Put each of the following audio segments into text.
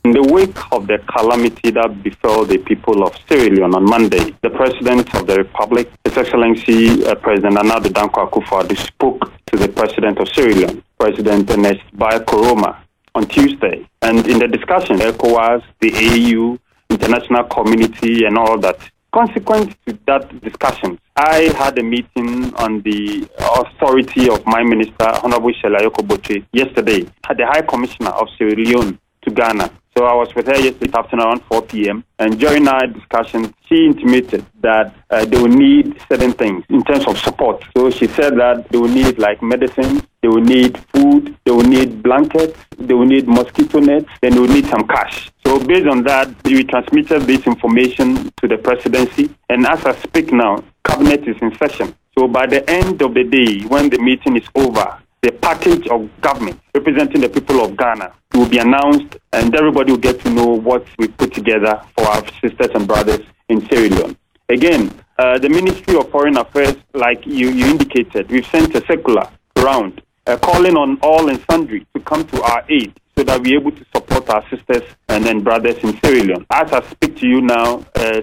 In the wake of the calamity that befell the people of Sierra Leone on Monday, the President of the Republic, His Excellency President Nana Addo Dankwa Akufo-Addo, spoke to the President of Sierra Leone, President Ernest Bai Koroma, on Tuesday. And in the discussion, ECOWAS, the AU, international community, and all that. Consequent to that discussion, I had a meeting on the authority of my minister, Honorable Sheila Yoko Botwe, yesterday, at the High Commissioner of Sierra Leone to Ghana. So I was with her yesterday afternoon around 4 p.m. And during our discussion, she intimated that they will need certain things in terms of support. So she said that they will need like medicine, they will need food, they will need blankets, they will need mosquito nets, then they will need some cash. So based on that, we transmitted this information to the presidency. And as I speak now, cabinet is in session. So by the end of the day, when the meeting is over, the package of government representing the people of Ghana will be announced, and everybody will get to know what we put together for our sisters and brothers in Sierra Leone. Again, the Ministry of Foreign Affairs, like you indicated, we've sent a circular around calling on all and sundry to come to our aid so that we're able to support our sisters and then brothers in Sierra Leone. As I speak to you now,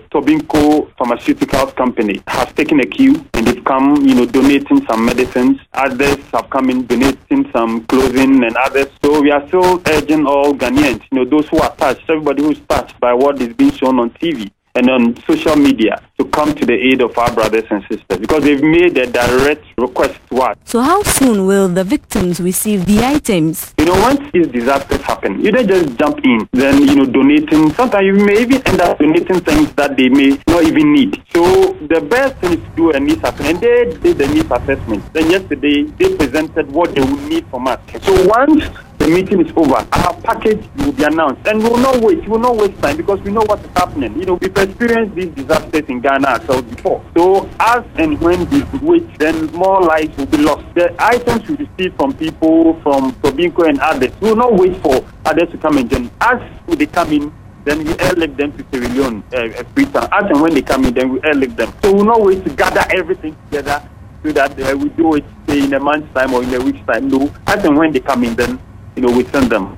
Tobinco Pharmaceuticals Company has taken a cue and they've come, donating some medicines. Others have come in donating some clothing and others. So we are still urging all Ghanaians, those who are touched, everybody who is touched by what is being shown on TV and on social media, to come to the aid of our brothers and sisters because they've made a direct request to us. So how soon will the victims receive the items? Once these disasters happen, you don't just jump in, then, donating. Sometimes you may even end up donating things that they may not even need. So the best thing is to do a needs assessment. And they did the needs assessment. Then yesterday, they presented what they will need from us. So once the meeting is over, our package will be announced. And we will not wait. We will not waste time because we know what is happening. We've experienced these disasters in Ghana ourselves before. So as and when we wait, then more lives will be lost. The items we receive from people, from Tobinco and others, we will not wait for others to come and join. As they come in, then we airlift them to Sierra Leone Freetown. As and when they come in, then we airlift them. So we will not wait to gather everything together so that we do it, say, in a month's time or in a week's time. No, as and when they come in, then we send them.